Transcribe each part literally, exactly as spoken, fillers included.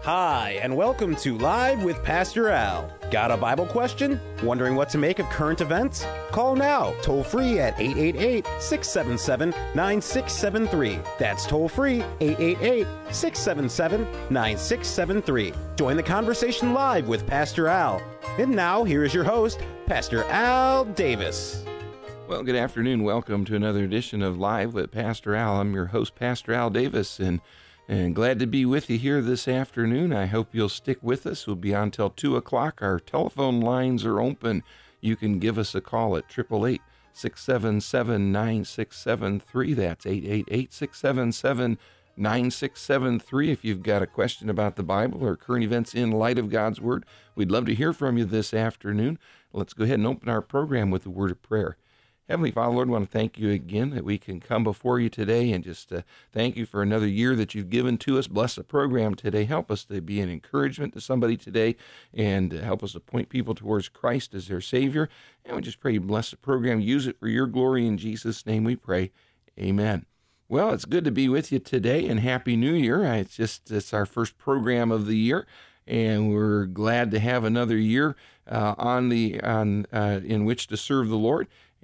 Hi, and welcome to Live with Pastor Al. Got a Bible question? Wondering what to make of current events? Call now, toll free at eight eight eight, six seven seven, nine six seven three. That's toll free, eight eight eight, six seven seven, nine six seven three. Join the conversation live with Pastor Al. And now, here is your host, Pastor Al Davis. Well, good afternoon. Welcome to another edition of Live with Pastor Al. I'm your host, Pastor Al Davis, and And glad to be with you here this afternoon. I hope you'll stick with us. We'll be on till two o'clock. Our telephone lines are open. You can give us a call at eight eight eight, six seven seven, nine six seven three. That's eight eight eight, six seven seven, nine six seven three. If you've got a question about the Bible or current events in light of God's Word, we'd love to hear from you this afternoon. Let's go ahead and open our program with a word of prayer. Heavenly Father, Lord, I want to thank you again that we can come before you today and just uh, thank you for another year that you've given to us. Bless the program today. Help us to be an encouragement to somebody today and uh, help us to point people towards Christ as their Savior. And we just pray you bless the program. Use it for your glory. In Jesus' name we pray. Amen. Well, it's good to be with you today, and Happy New Year. It's just it's our first program of the year, and we're glad to have another year uh, on the on uh, in which to serve the Lord.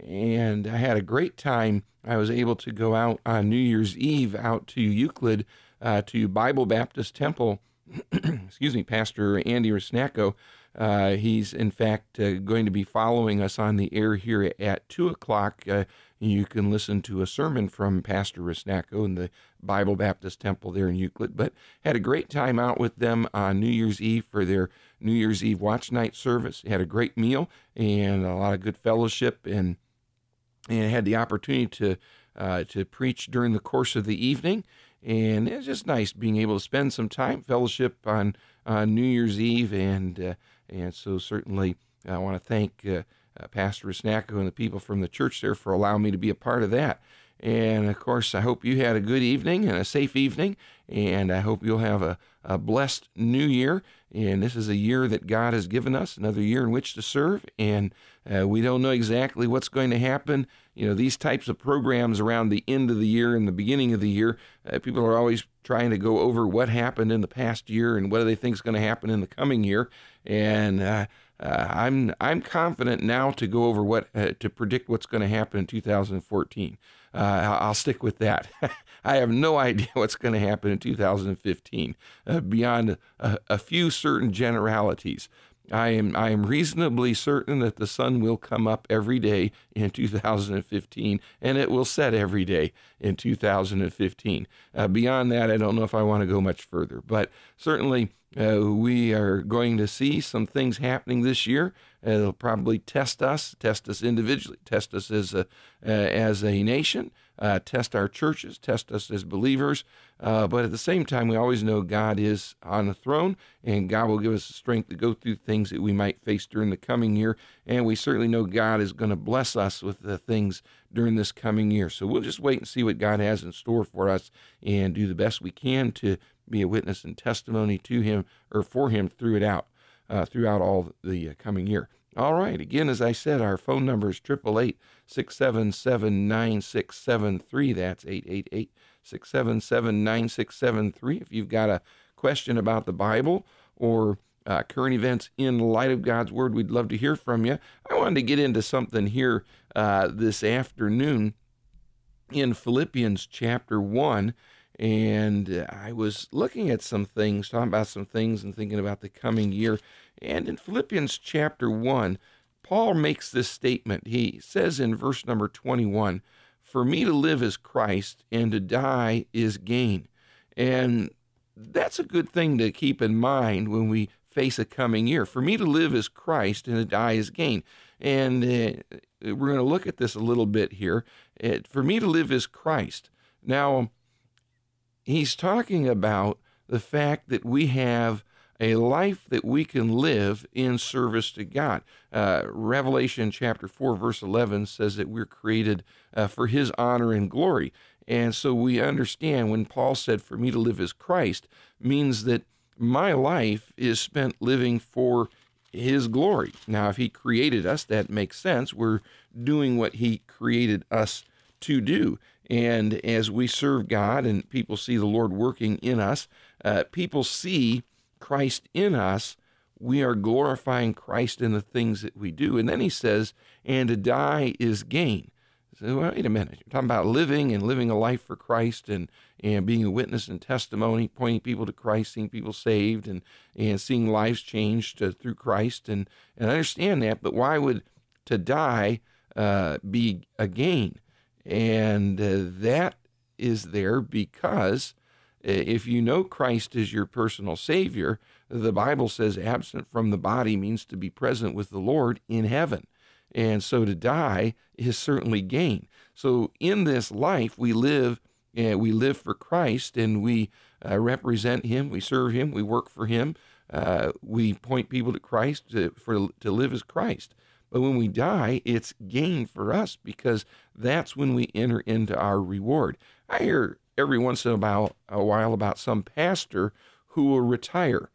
And I had a great time. I was able to go out on New Year's Eve out to Euclid, uh, to Bible Baptist Temple. Excuse me, Pastor Andy Rusnacko. Uh, he's, in fact, uh, going to be following us on the air here at two o'clock. Uh, you can listen to a sermon from Pastor Rusnacko in the Bible Baptist Temple there in Euclid. But had a great time out with them on New Year's Eve for their New Year's Eve watch night service. Had a great meal and a lot of good fellowship, and and had the opportunity to uh, to preach during the course of the evening. And it was just nice being able to spend some time fellowship on, on New Year's Eve. And uh, and so certainly I want to thank uh, uh, Pastor Rusnacko and the people from the church there for allowing me to be a part of that. And, of course, I hope you had a good evening and a safe evening, and I hope you'll have a, a blessed new year. And this is a year that God has given us, another year in which to serve, and uh, we don't know exactly what's going to happen. You know, these types of programs around the end of the year and the beginning of the year, uh, people are always trying to go over what happened in the past year and what do they think is going to happen in the coming year. And uh, uh, I'm I'm confident now to go over what uh, to predict what's going to happen in two thousand fourteen. Uh, I'll stick with that. I have no idea what's going to happen in two thousand fifteen uh, beyond a, a few certain generalities. I am I am reasonably certain that the sun will come up every day in two thousand fifteen, and it will set every day in two thousand fifteen. Uh, beyond that, I don't know if I want to go much further, but certainly uh, we are going to see some things happening this year. Uh, it'll probably test us, test us individually, test us as a uh, as a nation, uh, test our churches, test us as believers. Uh, but at the same time, we always know God is on the throne, and God will give us the strength to go through things that we might face during the coming year. And we certainly know God is going to bless us with the things during this coming year. So we'll just wait and see what God has in store for us and do the best we can to be a witness and testimony to Him or for Him through it out, uh, throughout all the uh, coming year. All right. Again, as I said, our phone number is eight eight eight, six seven seven, nine six seven three. That's eight eight eight, six seven seven, nine six seven three. If you've got a question about the Bible or uh, current events in light of God's Word, we'd love to hear from you. I wanted to get into something here uh, this afternoon in Philippians chapter one. And I was looking at some things, talking about some things and thinking about the coming year. And in Philippians chapter one, Paul makes this statement. He says in verse number twenty-one, "For me to live is Christ, and to die is gain." And that's a good thing to keep in mind when we face a coming year. For me to live is Christ, and to die is gain. And uh, we're going to look at this a little bit here. Uh, for me to live is Christ. Now, he's talking about the fact that we have a life that we can live in service to God. Uh, Revelation chapter four, verse eleven says that we're created uh, for His honor and glory. And so we understand when Paul said, "For me to live is Christ," means that my life is spent living for His glory. Now, if He created us, that makes sense. We're doing what He created us to do. And as we serve God and people see the Lord working in us, uh, people see Christ in us, we are glorifying Christ in the things that we do. And then he says, and to die is gain. So wait a minute, you're talking about living and living a life for Christ and, and being a witness and testimony, pointing people to Christ, seeing people saved and, and seeing lives changed uh, through Christ. And, and I understand that, but why would to die uh, be a gain? And uh, that is there because if you know Christ as your personal Savior, the Bible says absent from the body means to be present with the Lord in heaven. And so to die is certainly gain. So in this life, we live uh, we live for Christ, and we uh, represent him, we serve him, we work for him, uh, we point people to Christ to, for, to live as Christ. But when we die, it's gain for us because that's when we enter into our reward. I hear every once in a while, a while about some pastor who will retire.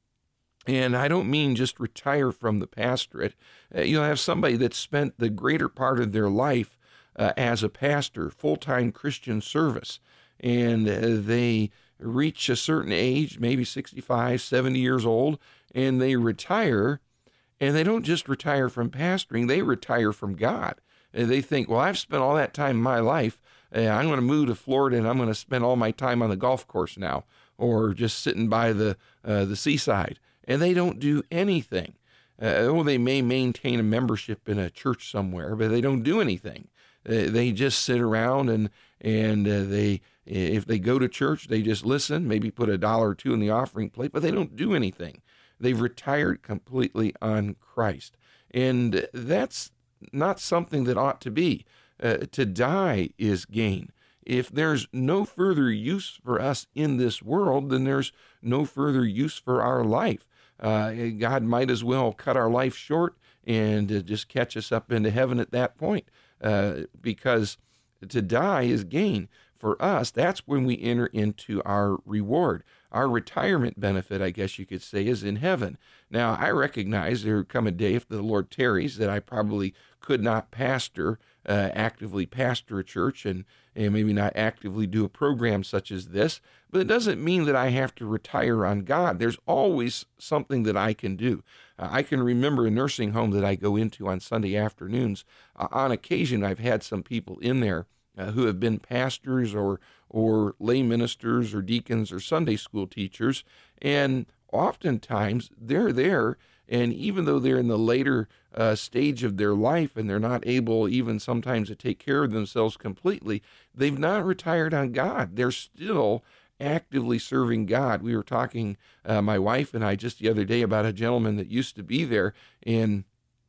And I don't mean just retire from the pastorate. Uh, you'll have somebody that spent the greater part of their life uh, as a pastor, full-time Christian service, and uh, they reach a certain age, maybe sixty-five, seventy years old, and they retire, and they don't just retire from pastoring, they retire from God. And they think, well, I've spent all that time in my life, uh, I'm going to move to Florida, and I'm going to spend all my time on the golf course now, or just sitting by the uh, the seaside. And they don't do anything. Uh, well, they may maintain a membership in a church somewhere, but they don't do anything. Uh, they just sit around and and uh, they, if they go to church, they just listen, maybe put a dollar or two in the offering plate, but they don't do anything. They've retired completely on Christ. And that's not something that ought to be. Uh, to die is gain. If there's no further use for us in this world, then there's no further use for our life. Uh, God might as well cut our life short and uh, just catch us up into heaven at that point, uh, because to die is gain. For us, that's when we enter into our reward. Our retirement benefit, I guess you could say, is in heaven. Now, I recognize there will come a day, if the Lord tarries, that I probably could not pastor, uh, actively pastor a church and, and maybe not actively do a program such as this, but it doesn't mean that I have to retire on God. There's always something that I can do. Uh, I can remember a nursing home that I go into on Sunday afternoons. Uh, on occasion, I've had some people in there uh, who have been pastors or or lay ministers or deacons or Sunday school teachers, and oftentimes they're there, and even though they're in the later uh, stage of their life and they're not able even sometimes to take care of themselves completely, they've not retired on God. They're still actively serving God. We were talking, uh, my wife and I, just the other day about a gentleman that used to be there, and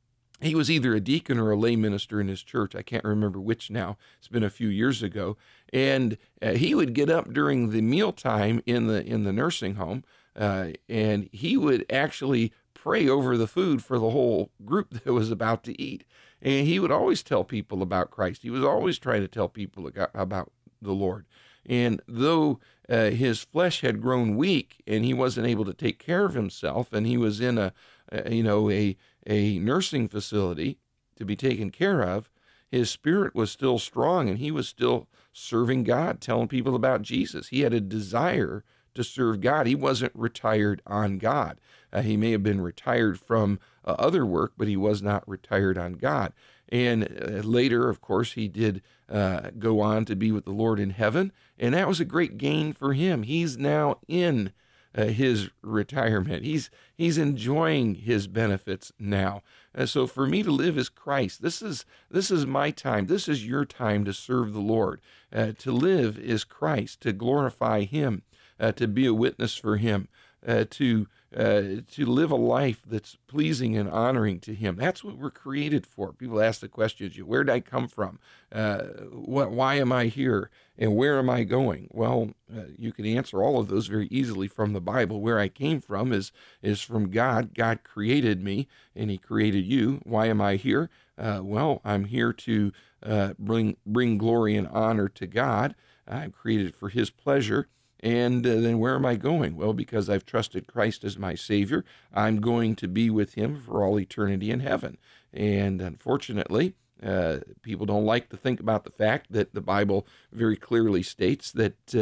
he was either a deacon or a lay minister in his church. I can't remember which now. It's been a few years ago. And uh, he would get up during the mealtime in the in the nursing home, uh, and he would actually pray over the food for the whole group that was about to eat. And he would always tell people about Christ. He was always trying to tell people about the Lord. And though uh, his flesh had grown weak and he wasn't able to take care of himself, and he was in a, a you know, a a nursing facility to be taken care of, his spirit was still strong and he was still serving God, telling people about Jesus. He had a desire to serve God. He wasn't retired on God. Uh, he may have been retired from uh, other work, but he was not retired on God. And uh, later, of course, he did uh, go on to be with the Lord in heaven, and that was a great gain for him. He's now in uh, his retirement. He's he's enjoying his benefits now. Uh, so for me to live is Christ. This is this is my time. This is your time to serve the Lord. Uh, to live is Christ, to glorify him, uh, to be a witness for him, uh, to Uh, to live a life that's pleasing and honoring to him. That's what we're created for. People ask the questions, where did I come from? Uh, what, why am I here? And where am I going? Well, uh, you can answer all of those very easily from the Bible. Where I came from is, is from God. God created me, and he created you. Why am I here? Uh, well, I'm here to uh, bring, bring glory and honor to God. I'm created for his pleasure. And uh, then where am I going? Well, because I've trusted Christ as my Savior, I'm going to be with him for all eternity in heaven. And unfortunately, uh, people don't like to think about the fact that the Bible very clearly states that uh,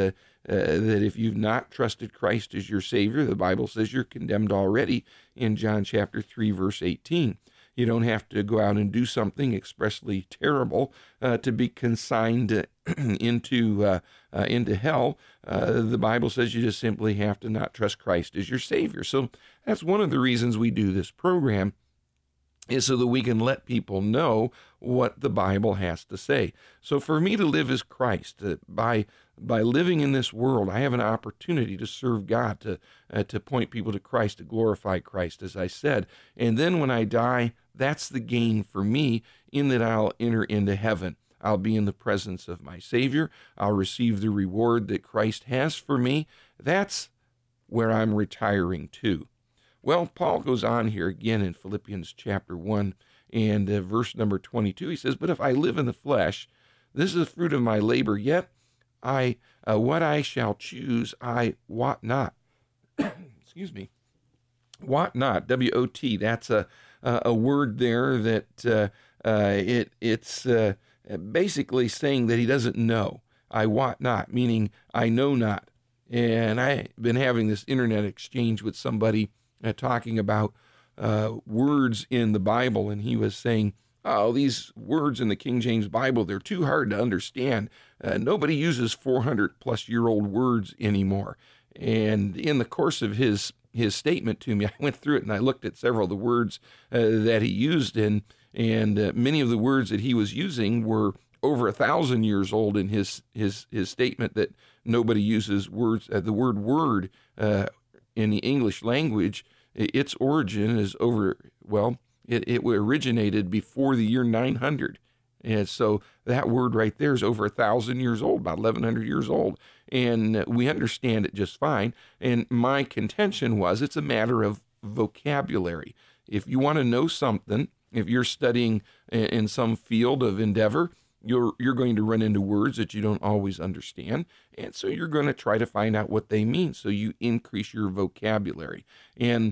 uh, that if you've not trusted Christ as your Savior, the Bible says you're condemned already in John chapter three, verse eighteen. You don't have to go out and do something expressly terrible uh, to be consigned into uh, uh, into hell. Uh, the Bible says you just simply have to not trust Christ as your Savior. So that's one of the reasons we do this program, is so that we can let people know what the Bible has to say. So for me to live as Christ, uh, by by living in this world, I have an opportunity to serve God, to uh, to point people to Christ, to glorify Christ, as I said. And then when I die, that's the gain for me, in that I'll enter into heaven. I'll be in the presence of my Savior. I'll receive the reward that Christ has for me. That's where I'm retiring to. Well, Paul goes on here again in Philippians chapter one and uh, verse number twenty-two. He says, "But if I live in the flesh, this is the fruit of my labor, yet I, uh, what I shall choose, I wot not." Excuse me. Wot not, W O T. That's a a, a word there that uh, uh, it it's uh, basically saying that he doesn't know. I wot not, meaning I know not. And I've been having this internet exchange with somebody uh, talking about uh, words in the Bible, and he was saying, oh, these words in the King James Bible, they're too hard to understand. Uh, nobody uses four hundred plus year old words anymore. And in the course of his his statement to me, I went through it and I looked at several of the words uh, that he used, and and uh, many of the words that he was using were over a thousand years old. In his his his statement that nobody uses words, uh, the word word uh, in the English language, its origin is over, well, it, it originated before the year nine hundred. And so that word right there is over a thousand years old, about eleven hundred years old. And we understand it just fine. And my contention was it's a matter of vocabulary. If you want to know something, if you're studying in some field of endeavor, you're you're going to run into words that you don't always understand. And so you're going to try to find out what they mean. So you increase your vocabulary. And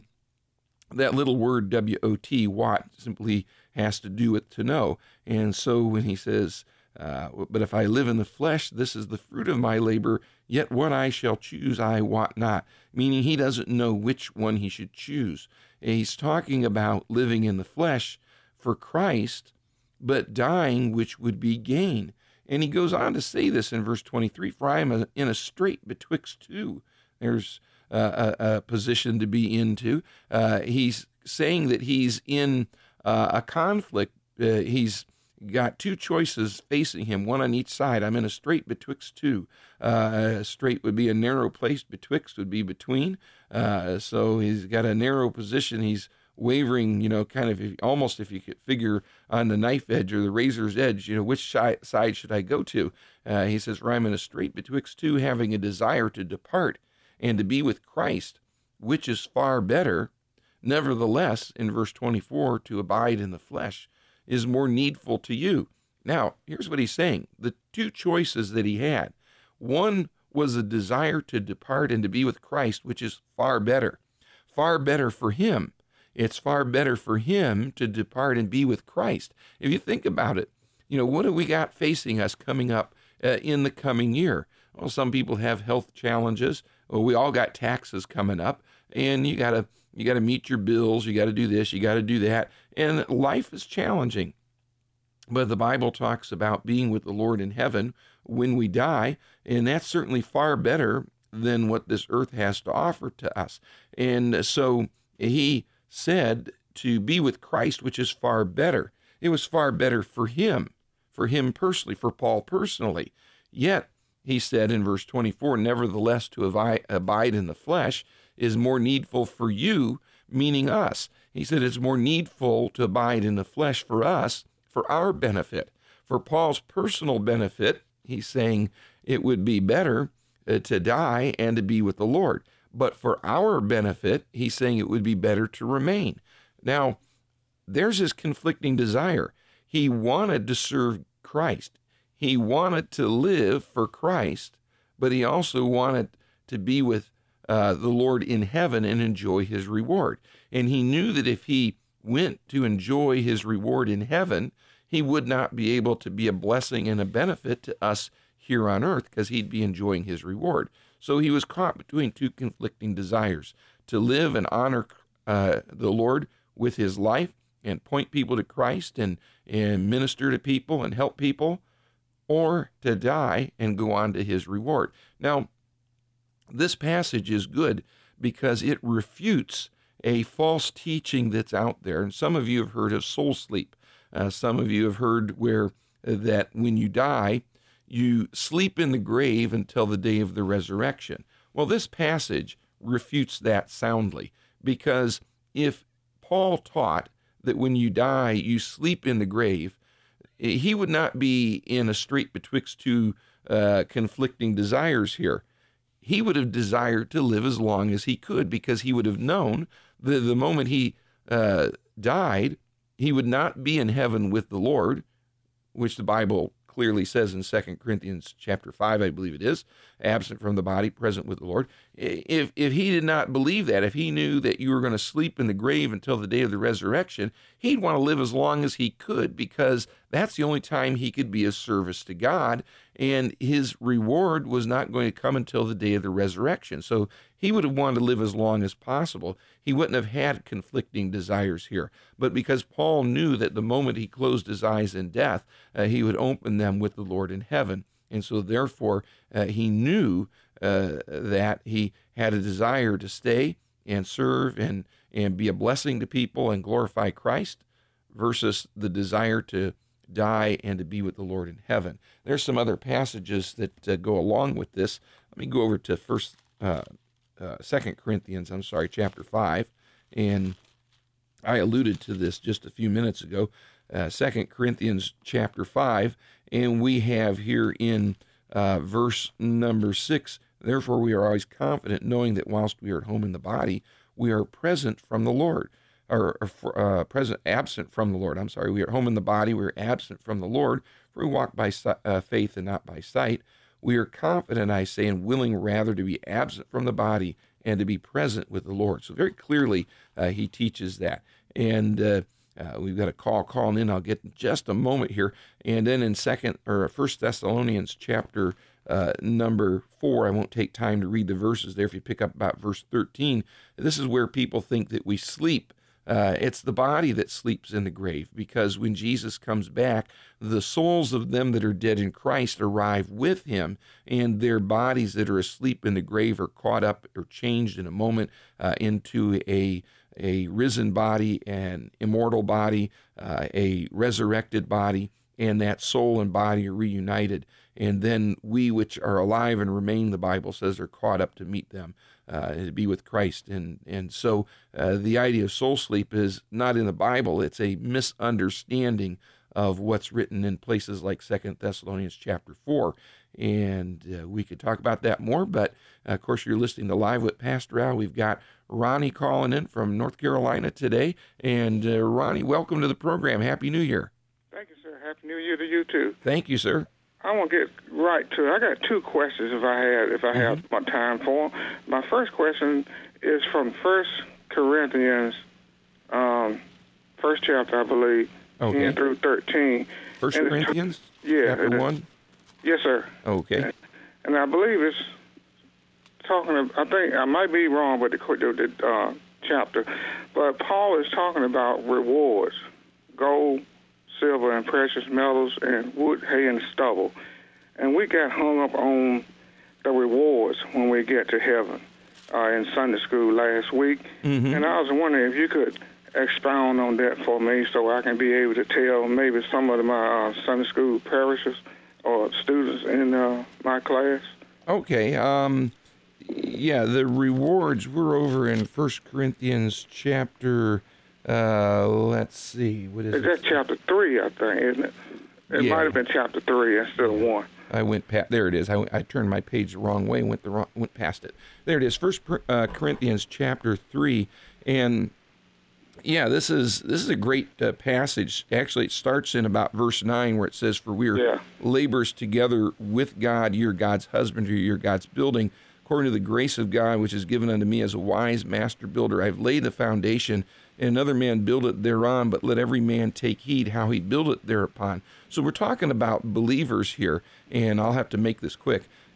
that little word W O T, what, simply has to do with to know. And so when he says, uh, but if I live in the flesh, this is the fruit of my labor, yet what I shall choose I wot not. Meaning he doesn't know which one he should choose. And he's talking about living in the flesh for Christ, but dying, which would be gain. And he goes on to say this in verse twenty-three, for I am in a strait betwixt two. There's uh, a, a position to be into. Uh, he's saying that he's in uh, a conflict. Uh, he's got two choices facing him, one on each side. I'm in a strait betwixt two. Uh, a strait would be a narrow place, betwixt would be between. Uh, so he's got a narrow position. He's wavering, you know, kind of almost if you could figure on the knife edge or the razor's edge, you know, which side should I go to? Uh, he says, for I'm in a strait betwixt two, having a desire to depart and to be with Christ, which is far better. Nevertheless, in verse twenty-four, to abide in the flesh is more needful to you. Now, here's what he's saying. The two choices that he had, one was a desire to depart and to be with Christ, which is far better. Far better for him. It's far better for him to depart and be with Christ. If you think about it, you know, what do we got facing us coming up uh, in the coming year? Well, some people have health challenges. Well, we all got taxes coming up, and you got to you got to meet your bills. You got to do this. You got to do that. And life is challenging. But the Bible talks about being with the Lord in heaven when we die, and that's certainly far better than what this earth has to offer to us. And so he said to be with Christ, which is far better. It was far better for him, for him personally, for Paul personally. Yet, he said in verse twenty-four, nevertheless to abide in the flesh is more needful for you, meaning us. He said it's more needful to abide in the flesh for us, for our benefit. For Paul's personal benefit, he's saying it would be better uh, to die and to be with the Lord. But for our benefit, he's saying it would be better to remain. Now, there's his conflicting desire. He wanted to serve Christ. He wanted to live for Christ, but he also wanted to be with uh, the Lord in heaven and enjoy his reward. And he knew that if he went to enjoy his reward in heaven, he would not be able to be a blessing and a benefit to us here on earth because he'd be enjoying his reward. So he was caught between two conflicting desires: to live and honor uh, the Lord with his life and point people to Christ and, and minister to people and help people, or to die and go on to his reward. Now, this passage is good because it refutes a false teaching that's out there. And some of you have heard of soul sleep. Uh, some of you have heard where uh, that when you die, you sleep in the grave until the day of the resurrection. Well, this passage refutes that soundly, because if Paul taught that when you die, you sleep in the grave, he would not be in a strait betwixt two uh, conflicting desires here. He would have desired to live as long as he could, because he would have known that the moment he uh, died, he would not be in heaven with the Lord, which the Bible clearly says in Second Corinthians chapter five, I believe it is, absent from the body, present with the Lord. If, if he did not believe that, if he knew that you were going to sleep in the grave until the day of the resurrection, he'd want to live as long as he could, because that's the only time he could be of service to God, and his reward was not going to come until the day of the resurrection. So he would have wanted to live as long as possible. He wouldn't have had conflicting desires here. But because Paul knew that the moment he closed his eyes in death, uh, he would open them with the Lord in heaven. And so therefore, uh, he knew uh, that he had a desire to stay and serve and, and be a blessing to people and glorify Christ, versus the desire to die and to be with the Lord in heaven. There's some other passages that uh, go along with this. Let me go over to First, uh, uh, Second Corinthians. I'm sorry, chapter five, and I alluded to this just a few minutes ago. Uh, Second Corinthians chapter five, and we have here in uh, verse number six. Therefore, we are always confident, knowing that whilst we are at home in the body, we are present from the Lord. Or, or uh, present, absent from the Lord. I'm sorry. We are home in the body. We are absent from the Lord. For we walk by uh, faith and not by sight. We are confident, I say, and willing rather to be absent from the body and to be present with the Lord. So very clearly, uh, he teaches that. And uh, uh, we've got a call calling in. I'll get in just a moment here. And then in second or First Thessalonians chapter uh, number four, I won't take time to read the verses there. If you pick up about verse thirteen, this is where people think that we sleep. Uh, it's the body that sleeps in the grave, because when Jesus comes back, the souls of them that are dead in Christ arrive with him, and their bodies that are asleep in the grave are caught up or changed in a moment uh, into a a risen body, an immortal body, uh, a resurrected body, and that soul and body are reunited. And then we which are alive and remain, the Bible says, are caught up to meet them, uh, to be with Christ. And and so uh, the idea of soul sleep is not in the Bible. It's a misunderstanding of what's written in places like Second Thessalonians chapter four. And uh, we could talk about that more, but uh, of course you're listening to Live with Pastor Al. We've got Ronnie calling in from North Carolina today. And uh, Ronnie, welcome to the program. Happy New Year. Thank you, sir. Happy New Year to you, too. Thank you, sir. I want to get right to it. I got two questions if I had, if I have Mm-hmm. my time for them. My first question is from First Corinthians, um, first chapter, I believe, Okay. ten through thirteen. First And it's- Corinthians yeah, chapter it is. one. Yes, sir. Okay. And I believe it's talking. About, I think I might be wrong with the, the, the uh, chapter, but Paul is talking about rewards, gold, silver, and precious metals, and wood, hay, and stubble. And we got hung up on the rewards when we get to heaven uh, in Sunday school last week. Mm-hmm. And I was wondering if you could expound on that for me so I can be able to tell maybe some of my uh, Sunday school parishes or students in uh, my class. Okay. Um, yeah, the rewards, we're over in First Corinthians chapter, uh, let's see, what is Is it? that chapter three, I think, isn't it? It Yeah. might have been chapter three instead of one. I went past, there it is. I, I turned my page the wrong way, went the wrong, went past it. There it is, First uh, Corinthians chapter three. And yeah, this is this is a great uh, passage. Actually, it starts in about verse nine, where it says, "For we are Yeah. laborers together with God. You're God's husbandry, you're God's building. According to the grace of God, which is given unto me as a wise master builder, I've laid the foundation, and another man build it thereon, but let every man take heed how he build it thereupon." So we're talking about believers here, and I'll have to make this quick.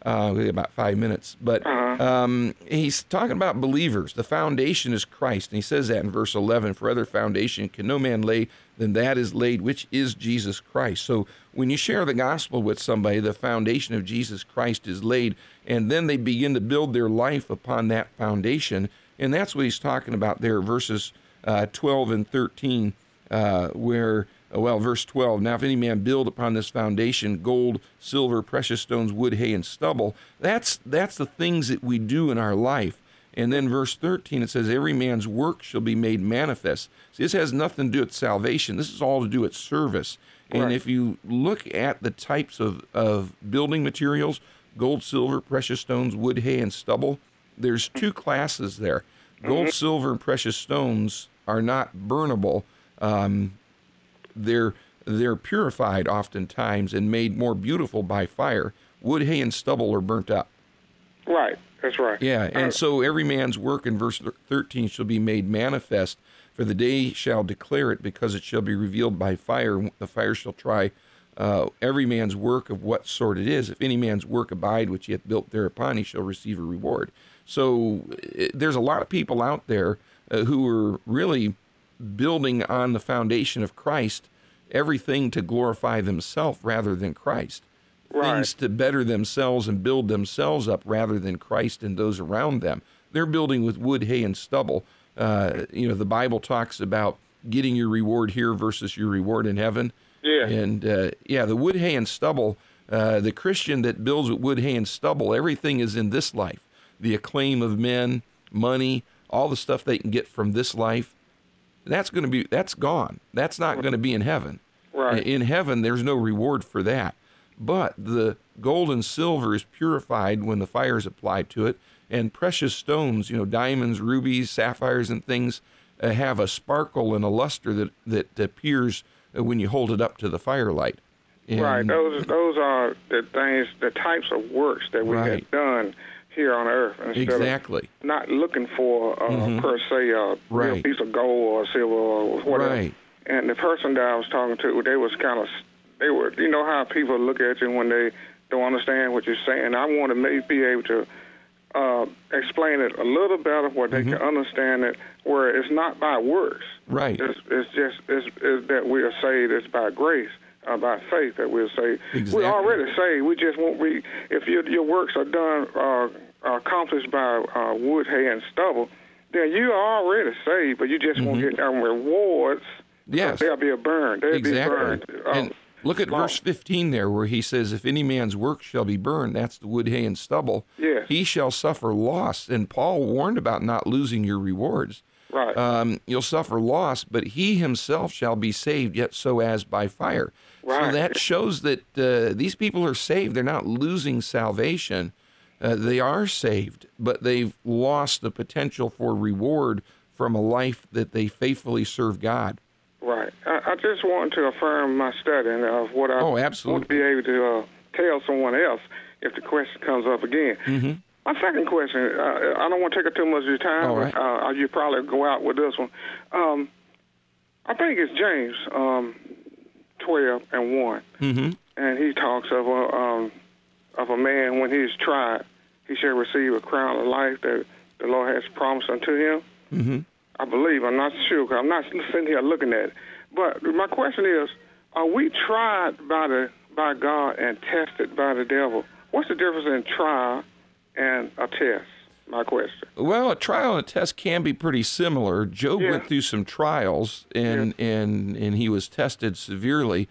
Uh, we have about five minutes. But Uh-huh. um, he's talking about believers. The foundation is Christ. And he says that in verse eleven, for other foundation can no man lay than that is laid, which is Jesus Christ. So when you share the gospel with somebody, the foundation of Jesus Christ is laid, and then they begin to build their life upon that foundation. And that's what he's talking about there, verses uh, twelve and thirteen, uh, where... Well, verse twelve, now if any man build upon this foundation gold, silver, precious stones, wood, hay, and stubble, that's that's the things that we do in our life. And then verse thirteen, it says, every man's work shall be made manifest. See, this has nothing to do with salvation. This is all to do with service. And Right. if you look at the types of, of building materials, gold, silver, precious stones, wood, hay, and stubble, there's two classes there. Gold, Mm-hmm. silver, and precious stones are not burnable. Um, They're they're purified oftentimes and made more beautiful by fire. Wood, hay, and stubble are burnt up. Right. That's right. Yeah, and Uh, so every man's work in verse thirteen shall be made manifest, for the day shall declare it, because it shall be revealed by fire. The fire shall try uh, every man's work of what sort it is. If any man's work abide, which he hath built thereupon, he shall receive a reward. So it, there's a lot of people out there uh, who are really building on the foundation of Christ, everything to glorify themselves rather than Christ. Right. Things to better themselves and build themselves up rather than Christ and those around them. They're building with wood, hay, and stubble. Uh, you know, the Bible talks about getting your reward here versus your reward in heaven. Yeah. And, uh, yeah, the wood, hay, and stubble, uh, the Christian that builds with wood, hay, and stubble, everything is in this life. The acclaim of men, money, all the stuff they can get from this life, that's going to be, that's gone. That's not going to be in heaven. Right. In heaven, there's no reward for that. But the gold and silver is purified when the fire is applied to it, and precious stones, you know, diamonds, rubies, sapphires, and things uh, have a sparkle and a luster that, that appears uh, when you hold it up to the firelight. And, Right. Those those are the things, the types of works that we Right. have done here on earth, instead Exactly. of not looking for uh, Mhm. per se a real Right. piece of gold or silver or whatever. Right. And the person that I was talking to, they was kind of, they were, you know how people look at you when they don't understand what you're saying. I want to maybe be able to uh, explain it a little better where they Mhm. can understand it, where it's not by works. Right. It's, it's just it's, it's that we are saved. It's by grace, uh, by faith that we're saved. Exactly. We're already saved. We just won't be. If your your works are done, uh, accomplished by uh, wood, hay, and stubble, then you are already saved. But you just won't get them rewards. Yes. They'll be burned. They'll Exactly. be burned. Um, And look at long. verse fifteen there, where he says, if any man's work shall be burned, that's the wood, hay, and stubble, Yes. he shall suffer loss. And Paul warned about not losing your rewards. Right. Um, you'll suffer loss, but he himself shall be saved, yet so as by fire. So Right. that shows that uh, these people are saved. They're not losing salvation. Uh, they are saved, but they've lost the potential for reward from a life that they faithfully serve God. Right. I, I just want to affirm my studying of what I Oh, want absolutely. to be able to uh, tell someone else if the question comes up again. Mm-hmm. My second question, uh, I don't want to take up too much of your time, All but right. uh, you probably go out with this one. Um, I think it's James um, twelve and one, Mm-hmm. and he talks of a, um, of a man when he is tried, he shall receive a crown of life that the Lord has promised unto him. Mm-hmm. I believe. I'm not sure. 'Cause I'm not sitting here looking at it. But my question is, are we tried by the by God and tested by the devil? What's the difference in trial and a test? My question. Well, a trial and a test can be pretty similar. Job Yeah. went through some trials, and and and he was tested severely.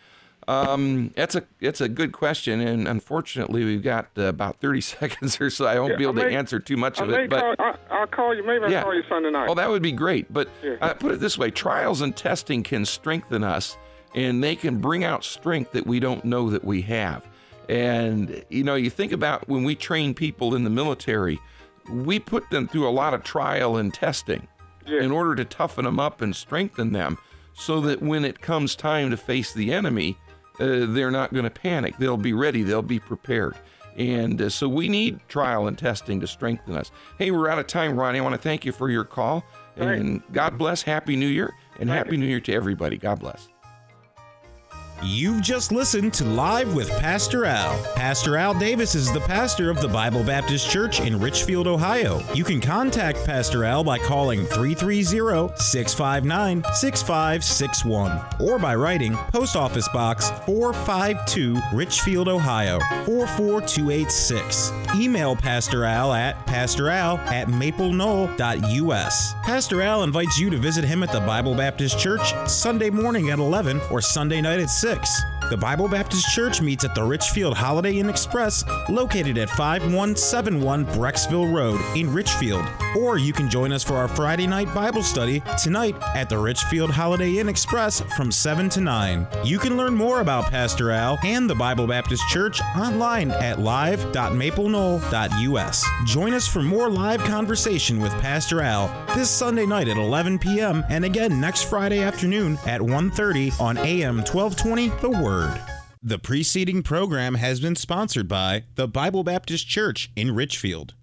Um, that's a that's a good question, and unfortunately, we've got uh, about thirty seconds or so. I won't Yeah, be able I may- to answer too much I of may it, but call, I, I'll call you. Maybe I'll Yeah. call you Sunday night. oh, that would be great. But Yeah. uh, put it this way: trials and testing can strengthen us, and they can bring out strength that we don't know that we have. And you know, you think about when we train people in the military, we put them through a lot of trial and testing Yeah. in order to toughen them up and strengthen them, so that when it comes time to face the enemy, uh, they're not going to panic. They'll be ready. They'll be prepared. And uh, so we need trial and testing to strengthen us. Hey, we're out of time, Ronnie. I want to thank you for your call. And God bless. Happy New Year. And Happy New Year to everybody. God bless. You've just listened to Live with Pastor Al. Pastor Al Davis is the pastor of the Bible Baptist Church in Richfield, Ohio. You can contact Pastor Al by calling three three zero, six five nine, six five six one or by writing Post Office Box four five two, Richfield, Ohio four four two eight six. Email Pastor Al at pastoral at maple knoll dot u s. Pastor Al invites you to visit him at the Bible Baptist Church Sunday morning at eleven or Sunday night at six. The Bible Baptist Church meets at the Richfield Holiday Inn Express, located at five one seven one Brecksville Road in Richfield. Or you can join us for our Friday night Bible study tonight at the Richfield Holiday Inn Express from seven to nine. You can learn more about Pastor Al and the Bible Baptist Church online at live dot maple knoll dot u s. Join us for more live conversation with Pastor Al this Sunday night at eleven p.m. and again next Friday afternoon at one thirty on A M twelve twenty The Word. The preceding program has been sponsored by the Bible Baptist Church in Richfield.